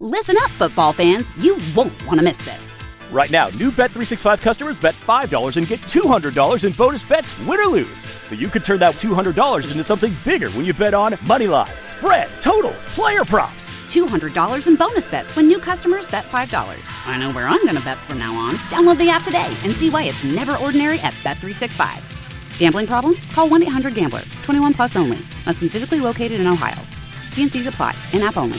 Listen up, football fans. You won't want to miss this. Right now, new Bet365 customers bet $5 and get $200 in bonus bets, win or lose. So you could turn that $200 into something bigger when you bet on money line, spread, totals, player props. $200 in bonus bets when new customers bet $5. I know where I'm going to bet from now on. Download the app today and see why it's never ordinary at Bet365. Gambling problem? Call 1-800-GAMBLER. 21 plus only. Must be physically located in Ohio. T&Cs apply. In-app only.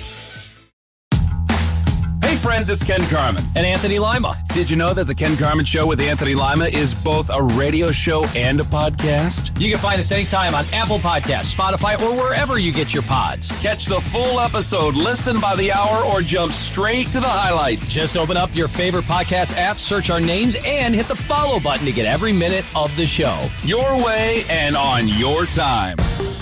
Hey friends, it's Ken Carman. And Anthony Lima. Did you know that The Ken Carman Show with Anthony Lima is both a radio show and a podcast? You can find us anytime on Apple Podcasts, Spotify, or wherever you get your pods. Catch the full episode, listen by the hour, or jump straight to the highlights. Just open up your favorite podcast app, search our names, and hit the follow button to get every minute of the show. Your way and on your time.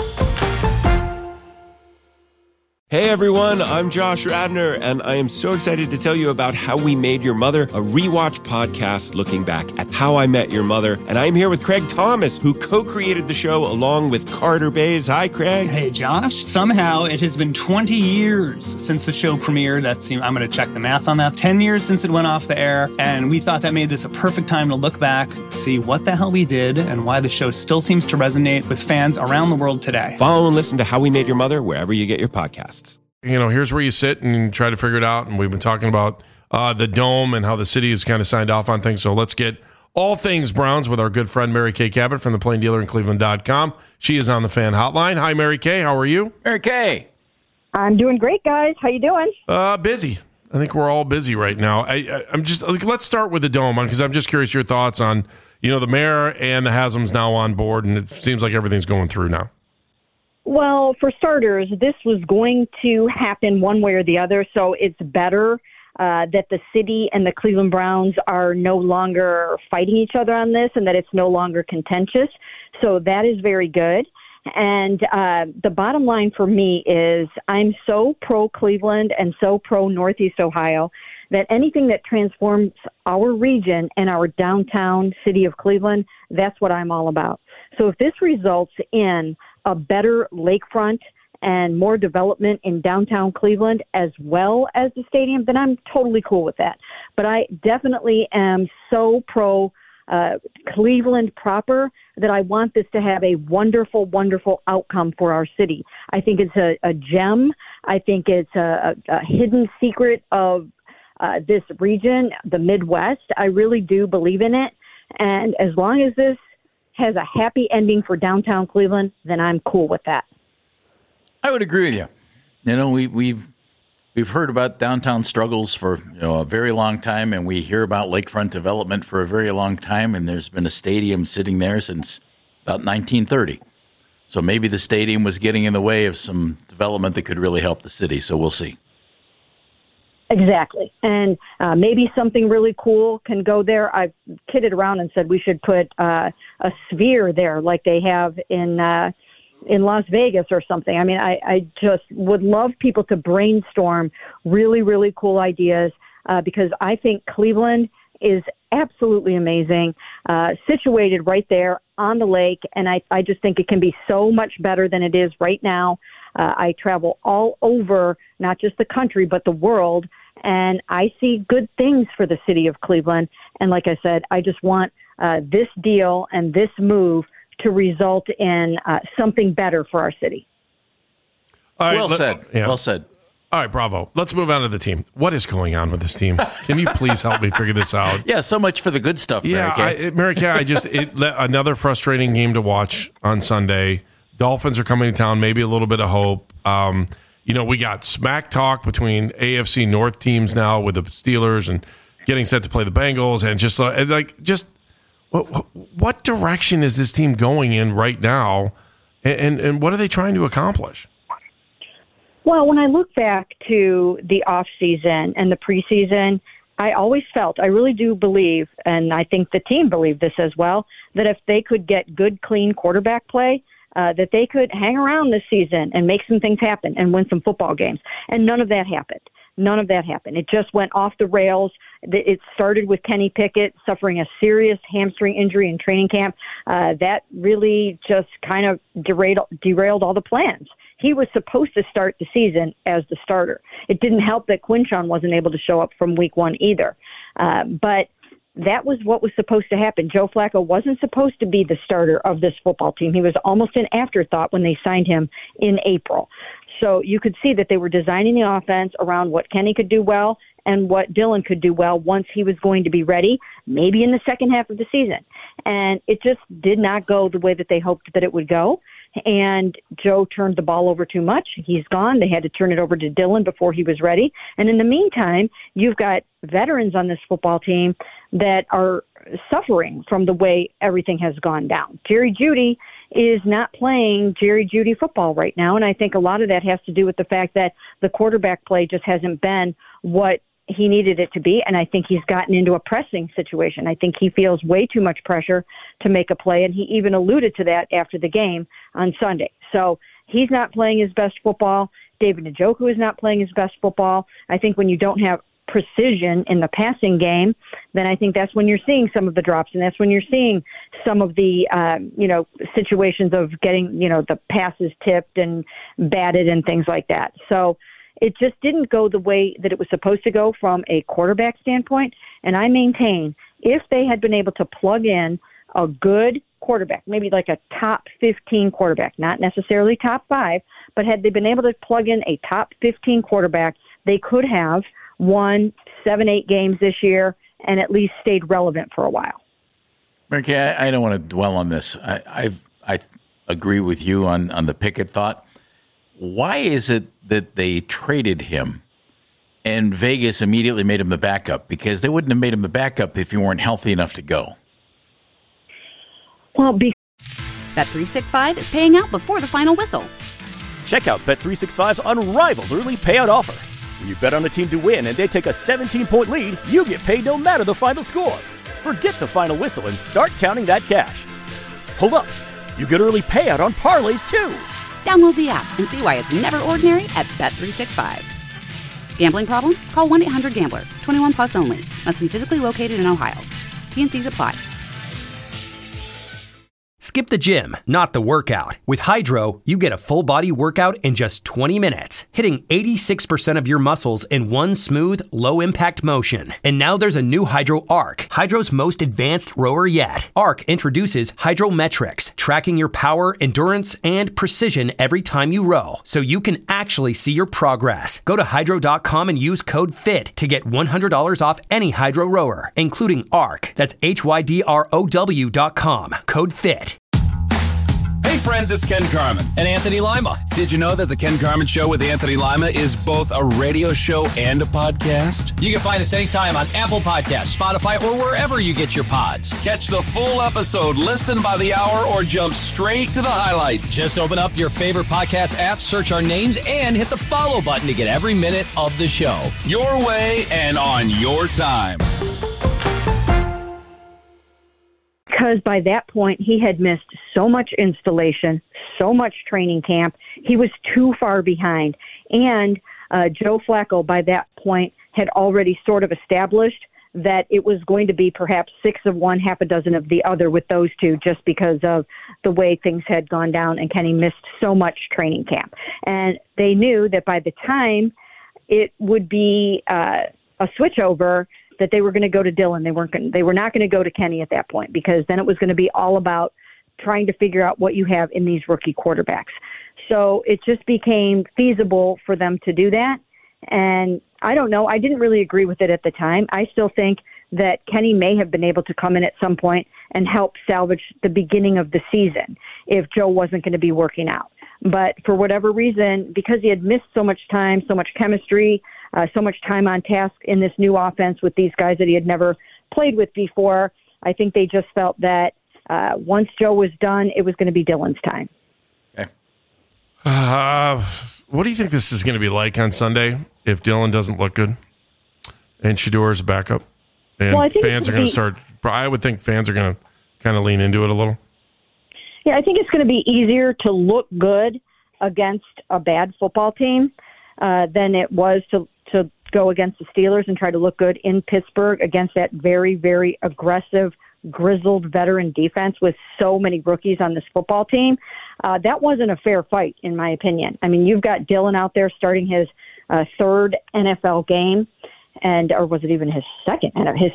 Hey everyone, I'm Josh Radner, and I am so excited to tell you about How We Made Your Mother, a rewatch podcast looking back at How I Met Your Mother. And I'm here with Craig Thomas, who co-created the show along with Carter Bays. Hi, Craig. Hey, Josh. Somehow it has been 20 years since the show premiered. I'm going to check the math on that. 10 years since it went off the air, and we thought that made this a perfect time to look back, see what the hell we did, and why the show still seems to resonate with fans around the world today. Follow and listen to How We Made Your Mother wherever you get your podcasts. You know, here's where you sit and try to figure it out. And we've been talking about the Dome and how the city has kind of signed off on things. So let's get all things Browns with our good friend Mary Kay Cabot from the Plain Dealer in Cleveland.com. She is on the fan hotline. Hi, Mary Kay. How are you? Mary Kay. I'm doing great, guys. How you doing? Busy. I think we're all busy right now. I'm just let's start with the Dome because I'm just curious your thoughts on, you know, the mayor and the Haslam's now on board, and it seems like everything's going through now. Well, for starters, this was going to happen one way or the other, so it's better that the city and the Cleveland Browns are no longer fighting each other on this and that it's no longer contentious. So that is very good. And the bottom line for me is I'm so pro-Cleveland and so pro-Northeast Ohio that anything that transforms our region and our downtown city of Cleveland, that's what I'm all about. So if this results in a better lakefront and more development in downtown Cleveland as well as the stadium, then I'm totally cool with that. But I definitely am so pro Cleveland proper that I want this to have a wonderful, wonderful outcome for our city. I think it's a gem. I think it's a hidden secret of this region, the Midwest. I really do believe in it. And as long as this has a happy ending for downtown Cleveland, then I'm cool with that. I would agree with you. You know, we've heard about downtown struggles for a very long time, and we hear about lakefront development for a very long time, and there's been a stadium sitting there since about 1930. So maybe the stadium was getting in the way of some development that could really help the city, so we'll see. Exactly. And maybe something really cool can go there. I've kidded around and said we should put a sphere there like they have in Las Vegas or something. I mean, I just would love people to brainstorm really, really cool ideas because I think Cleveland is absolutely amazing, situated right there on the lake. And I just think it can be so much better than it is right now. I travel all over, not just the country, but the world. And I see good things for the city of Cleveland. And like I said, I just want this deal and this move to result in something better for our city. All right, well said. Yeah. Well said. All right, bravo. Let's move on to the team. What is going on with this team? Can you please help me figure this out? Yeah, so much for the good stuff, Mary Kay. Mary Kay, another frustrating game to watch on Sunday. Dolphins are coming to town, maybe a little bit of hope. We got smack talk between AFC North teams now with the Steelers and getting set to play the Bengals. And what direction is this team going in right now? And what are they trying to accomplish? Well, when I look back to the off season and the preseason, I always felt, I really do believe, and I think the team believed this as well, that if they could get good, clean quarterback play, that they could hang around this season and make some things happen and win some football games. And none of that happened. None of that happened. It just went off the rails. It started with Kenny Pickett suffering a serious hamstring injury in training camp. That really just kind of derailed all the plans. he was supposed to start the season as the starter. It didn't help that Quinshon wasn't able to show up from week 1 either. But that was what was supposed to happen. Joe Flacco wasn't supposed to be the starter of this football team. He was almost an afterthought when they signed him in April. So you could see that they were designing the offense around what Kenny could do well and what Dylan could do well once he was going to be ready, maybe in the second half of the season. And it just did not go the way that they hoped that it would go. And Joe turned the ball over too much. He's gone. They had to turn it over to Dylan before he was ready. And in the meantime, you've got veterans on this football team that are suffering from the way everything has gone down. Jerry Jeudy is not playing Jerry Jeudy football right now, and I think a lot of that has to do with the fact that the quarterback play just hasn't been what he needed it to be, and I think he's gotten into a pressing situation. I think he feels way too much pressure to make a play, and he even alluded to that after the game on Sunday. So he's not playing his best football. David Njoku is not playing his best football. I think when you don't have precision in the passing game, then I think that's when you're seeing some of the drops, and that's when you're seeing some of the, situations of getting, the passes tipped and batted and things like that. So it just didn't go the way that it was supposed to go from a quarterback standpoint. And I maintain if they had been able to plug in a good quarterback, maybe like a top 15 quarterback, not necessarily top 5, but had they been able to plug in a top 15 quarterback, they could have won 7-8 games this year and at least stayed relevant for a while. Mary, I don't want to dwell on this. I agree with you on the Pickett thought. Why is it that they traded him and Vegas immediately made him the backup? Because they wouldn't have made him the backup if you weren't healthy enough to go. Well, Bet365 is paying out before the final whistle. Check out Bet365's unrivaled early payout offer. When you bet on a team to win and they take a 17-point lead, you get paid no matter the final score. Forget the final whistle and start counting that cash. Hold up. You get early payout on parlays, too. Download the app and see why it's never ordinary at Bet365. Gambling problem? Call 1-800-GAMBLER. 21 plus only. Must be physically located in Ohio. T&Cs apply. Skip the gym, not the workout. With Hydro, you get a full-body workout in just 20 minutes, hitting 86% of your muscles in one smooth, low-impact motion. And now there's a new Hydro Arc, Hydro's most advanced rower yet. Arc introduces Hydrometrics, tracking your power, endurance, and precision every time you row, so you can actually see your progress. Go to Hydro.com and use code FIT to get $100 off any Hydro rower, including Arc. That's HYDROW.com. Code FIT. Hey friends, it's Ken Carman. And Anthony Lima. Did you know that The Ken Carman Show with Anthony Lima is both a radio show and a podcast? You can find us anytime on Apple Podcasts, Spotify, or wherever you get your pods. Catch the full episode, listen by the hour, or jump straight to the highlights. Just open up your favorite podcast app, search our names, and hit the follow button to get every minute of the show. Your way and on your time. Because by that point, he had missed so much installation, so much training camp. He was too far behind. And Joe Flacco, by that point, had already sort of established that it was going to be perhaps 6 of one, half a dozen of the other with those two, just because of the way things had gone down and Kenny missed so much training camp. And they knew that by the time it would be a switchover, that they were going to go to Dylan. They were not going to go to Kenny at that point, because then it was going to be all about trying to figure out what you have in these rookie quarterbacks. So it just became feasible for them to do that. And I don't know. I didn't really agree with it at the time. I still think that Kenny may have been able to come in at some point and help salvage the beginning of the season if Joe wasn't going to be working out. But for whatever reason, because he had missed so much time, so much chemistry, so much time on task in this new offense with these guys that he had never played with before, I think they just felt that once Joe was done, it was going to be Dylan's time. Okay. What do you think this is going to be like on Sunday if Dylan doesn't look good and Shadour's backup? And fans are going to start, I would think fans are going to kind of lean into it a little. Yeah, I think it's going to be easier to look good against a bad football team than it was to go against the Steelers and try to look good in Pittsburgh against that very, very aggressive grizzled veteran defense with so many rookies on this football team. That wasn't a fair fight, in my opinion. I mean, you've got Dillon out there starting his third NFL game, or was it even his second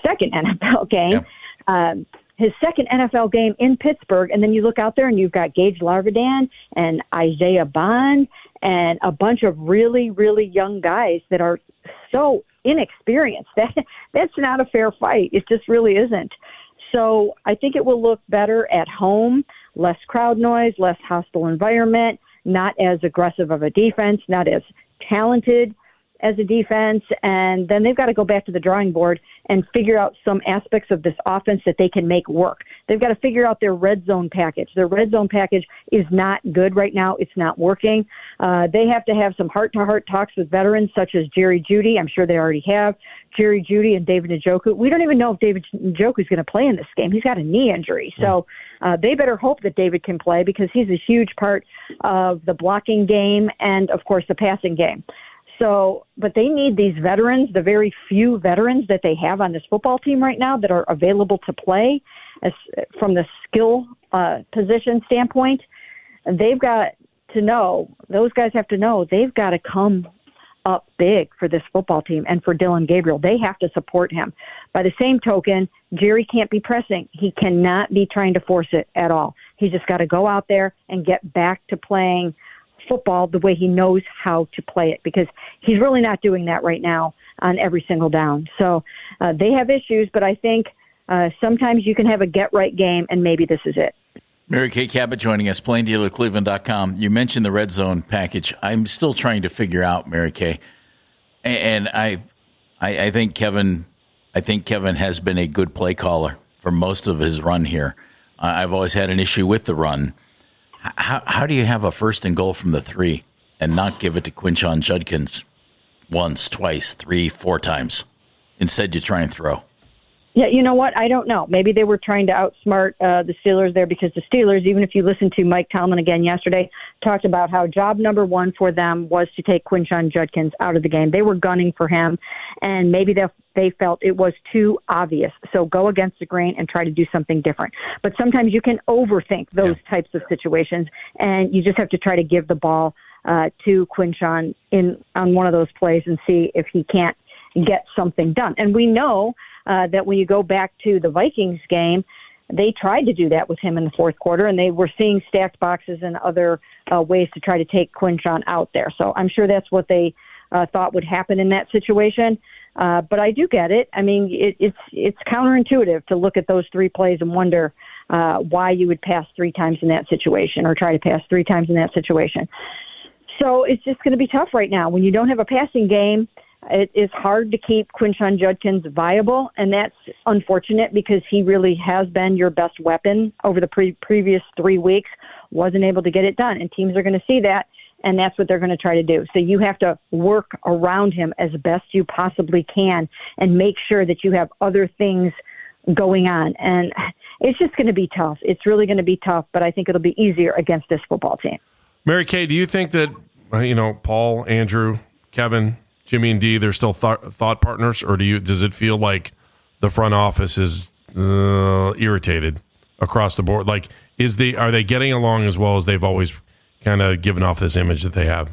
NFL game? Yeah. His second NFL game in Pittsburgh, and then you look out there and you've got Gage Larvadain and Isaiah Bond and a bunch of really, really young guys that are so inexperienced. That's not a fair fight. It just really isn't. So I think it will look better at home, less crowd noise, less hostile environment, not as aggressive of a defense, not as talented as a defense, and then they've got to go back to the drawing board and figure out some aspects of this offense that they can make work. They've got to figure out their red zone package. Their red zone package is not good right now. It's not working. They have to have some heart-to-heart talks with veterans such as Jerry Jeudy. I'm sure they already have. Jerry Jeudy and David Njoku. We don't even know if David Njoku is going to play in this game. He's got a knee injury. So they better hope that David can play because he's a huge part of the blocking game and, of course, the passing game. So, but they need these veterans, the very few veterans that they have on this football team right now that are available to play from the skill position standpoint. And they've got to know, those guys have to know they've got to come up big for this football team and for Dillon Gabriel. They have to support him. By the same token, Jerry can't be pressing. He cannot be trying to force it at all. He's just got to go out there and get back to playing football the way he knows how to play it, because he's really not doing that right now on every single down. So they have issues, but I think sometimes you can have a get-right game, and maybe this is it. Mary Kay Cabot joining us, PlainDealerCleveland.com. You mentioned the red zone package. I'm still trying to figure out, Mary Kay, and I think Kevin has been a good play caller for most of his run here. I've always had an issue with the run. How do you have a 1st and goal from the 3 and not give it to Quinshon Judkins once, twice, 3, 4 times? Instead, you try and throw. Yeah, you know what? I don't know. Maybe they were trying to outsmart the Steelers there, because the Steelers, even if you listen to Mike Tomlin again yesterday, talked about how job number 1 for them was to take Quinshon Judkins out of the game. They were gunning for him, and maybe they felt it was too obvious. So go against the grain and try to do something different. But sometimes you can overthink those types of situations, and you just have to try to give the ball to Quinshon on one of those plays and see if he can't get something done. And we know that when you go back to the Vikings game, they tried to do that with him in the fourth quarter, and they were seeing stacked boxes and other ways to try to take Quinshon out there. So I'm sure that's what they thought would happen in that situation. But I do get it. I mean, it's counterintuitive to look at those 3 plays and wonder why you would pass 3 times in that situation, or try to pass 3 times in that situation. So it's just going to be tough right now. When you don't have a passing game, it is hard to keep Quinshon Judkins viable, and that's unfortunate because he really has been your best weapon over the previous 3 weeks. Wasn't able to get it done, and teams are going to see that, and that's what they're going to try to do. So you have to work around him as best you possibly can and make sure that you have other things going on. And it's just going to be tough. It's really going to be tough, but I think it'll be easier against this football team. Mary Kay, do you think that, Paul, Andrew, Kevin, Jimmy, and Dee, they're still thought partners, or does it feel like the front office is irritated across the board? Like, are they getting along as well as they've always kind of given off this image that they have?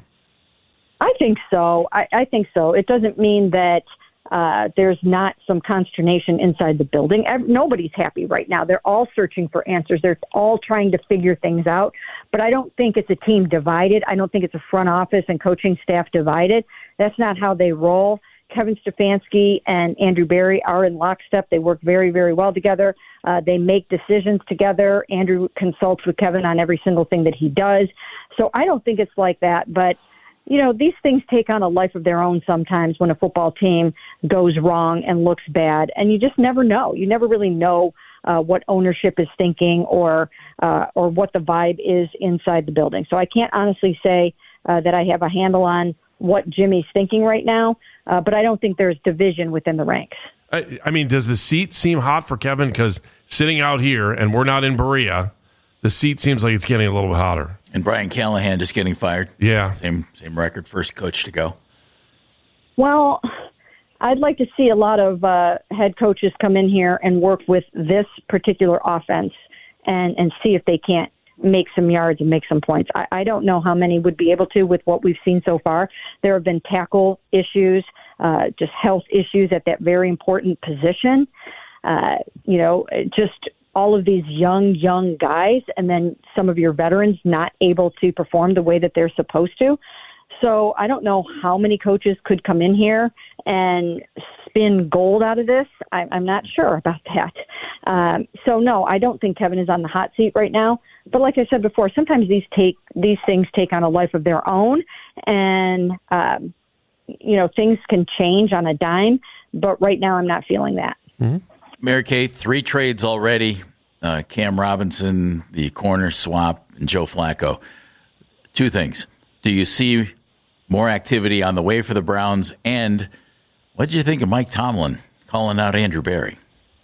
I think so. I think so. It doesn't mean that there's not some consternation inside the building. Nobody's happy right now. They're all searching for answers. They're all trying to figure things out. But I don't think it's a team divided. I don't think it's a front office and coaching staff divided. That's not how they roll. Kevin Stefanski and Andrew Berry are in lockstep. They work very, very well together. They make decisions together. Andrew consults with Kevin on every single thing that he does. So I don't think it's like that. But these things take on a life of their own sometimes when a football team goes wrong and looks bad, and you just never know. You never really know what ownership is thinking or what the vibe is inside the building. So I can't honestly say that I have a handle on what Jimmy's thinking right now, but I don't think there's division within the ranks. I mean, does the seat seem hot for Kevin? Because sitting out here, and we're not in Berea, the seat seems like it's getting a little bit hotter. And Brian Callahan just getting fired. Yeah. Same record, first coach to go. Well, I'd like to see a lot of head coaches come in here and work with this particular offense and see if they can't make some yards and make some points. I don't know how many would be able to with what we've seen so far. There have been tackle issues, just health issues at that very important position. Just all of these young guys, and then some of your veterans not able to perform the way that they're supposed to. So I don't know how many coaches could come in here and spin gold out of this. I'm not sure about that. So no, I don't think Kevin is on the hot seat right now. But like I said before, sometimes these things take on a life of their own, and things can change on a dime. But right now, I'm not feeling that. Mm-hmm. Mary Kay, 3 trades already. Cam Robinson, the corner swap, and Joe Flacco. 2 things. Do you see more activity on the way for the Browns? And what did you think of Mike Tomlin calling out Andrew Berry?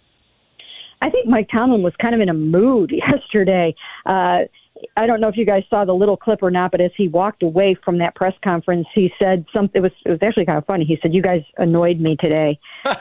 I think Mike Tomlin was kind of in a mood yesterday. I don't know if you guys saw the little clip or not, but as he walked away from that press conference, he said something. It was actually kind of funny. He said, "You guys annoyed me today."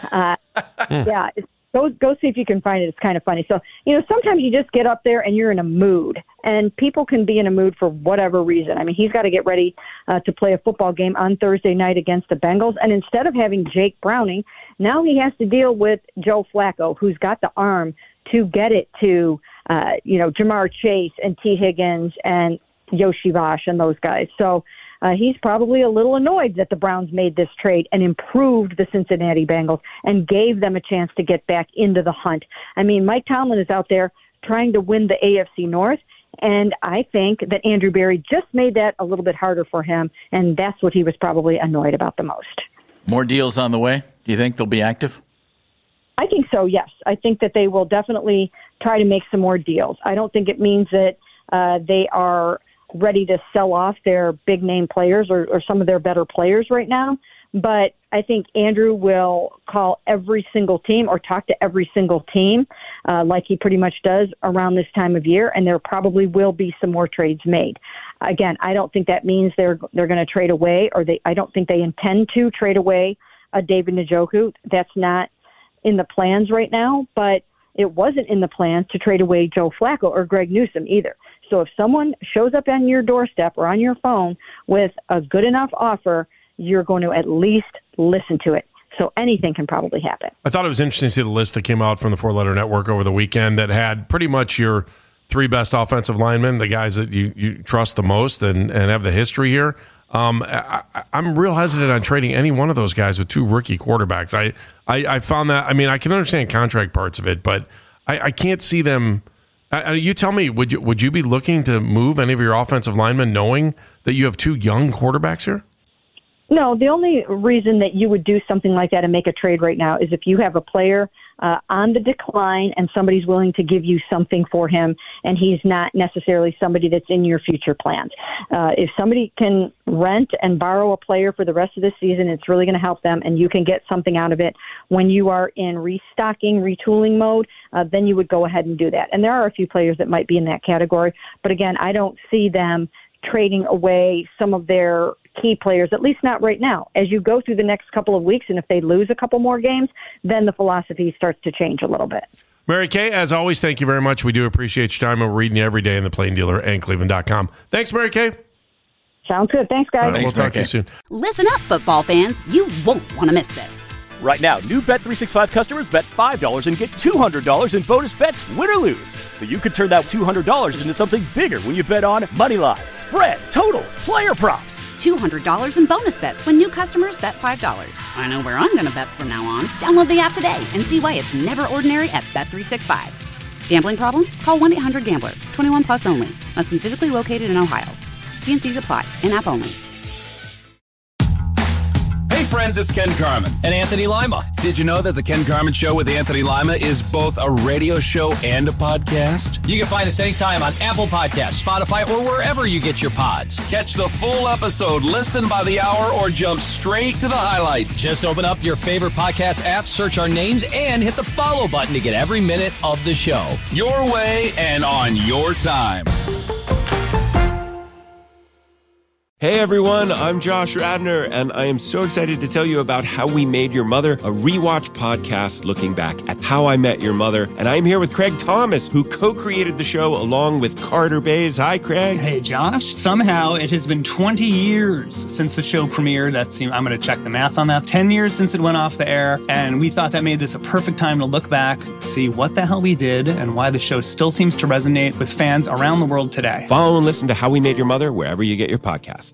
Yeah. Go see if you can find it. It's kind of funny. So, sometimes you just get up there and you're in a mood, and people can be in a mood for whatever reason. I mean, he's got to get ready to play a football game on Thursday night against the Bengals. And instead of having Jake Browning, now he has to deal with Joe Flacco, who's got the arm to get it to, Jamar Chase and T. Higgins and Yoshi Vash and those guys. So, he's probably a little annoyed that the Browns made this trade and improved the Cincinnati Bengals and gave them a chance to get back into the hunt. I mean, Mike Tomlin is out there trying to win the AFC North, and I think that Andrew Berry just made that a little bit harder for him, and that's what he was probably annoyed about the most. More deals on the way? Do you think they'll be active? I think so, yes. I think that they will definitely try to make some more deals. I don't think it means that they are ready to sell off their big name players or some of their better players right now. But I think Andrew will call every single team or talk to every single team like he pretty much does around this time of year. And there probably will be some more trades made. Again, I don't think that means they're going to trade away I don't think they intend to trade away David Njoku. That's not in the plans right now, but it wasn't in the plans to trade away Joe Flacco or Greg Newsome either. So if someone shows up on your doorstep or on your phone with a good enough offer, you're going to at least listen to it. So anything can probably happen. I thought it was interesting to see the list that came out from the 4-Letter Network over the weekend that had pretty much your 3 best offensive linemen, the guys that you trust the most and have the history here. I'm real hesitant on trading any one of those guys with 2 rookie quarterbacks. I found that, I mean, I can understand contract parts of it, but I can't see them. You tell me, would you be looking to move any of your offensive linemen knowing that you have 2 young quarterbacks here? No, the only reason that you would do something like that and make a trade right now is if you have a player on the decline and somebody's willing to give you something for him and he's not necessarily somebody that's in your future plans. If somebody can rent and borrow a player for the rest of the season, it's really going to help them and you can get something out of it when you are in restocking, retooling mode, then you would go ahead and do that. And there are a few players that might be in that category. But again, I don't see them trading away some of their key players, at least not right now. As you go through the next couple of weeks, and if they lose a couple more games, then the philosophy starts to change a little bit. Mary Kay, as always, thank you very much. We do appreciate your time. We're reading you every day in the Plain Dealer and Cleveland.com. Thanks, Mary Kay. Sounds good. Thanks, guys. We'll talk to you soon. Listen up, football fans. You won't want to miss this. Right now, new Bet365 customers bet $5 and get $200 in bonus bets, win or lose. So you could turn that $200 into something bigger when you bet on moneyline, spread, totals, player props. $200 in bonus bets when new customers bet $5. I know where I'm going to bet from now on. Download the app today and see why it's never ordinary at Bet365. Gambling problem? Call 1-800-GAMBLER. 21 plus only. Must be physically located in Ohio. T&Cs apply. In-app only. Hey friends, it's Ken Carman. And Anthony Lima. Did you know that The Ken Carman Show with Anthony Lima is both a radio show and a podcast? You can find us anytime on Apple Podcasts, Spotify, or wherever you get your pods. Catch the full episode, listen by the hour, or jump straight to the highlights. Just open up your favorite podcast app, search our names, and hit the follow button to get every minute of the show. Your way and on your time. Hey everyone, I'm Josh Radnor, and I am so excited to tell you about How We Made Your Mother, a rewatch podcast looking back at How I Met Your Mother. And I'm here with Craig Thomas, who co-created the show along with Carter Bays. Hi, Craig. Hey, Josh. Somehow it has been 20 years since the show premiered. I'm going to check the math on that. 10 years since it went off the air, and we thought that made this a perfect time to look back, see what the hell we did, and why the show still seems to resonate with fans around the world today. Follow and listen to How We Made Your Mother wherever you get your podcasts.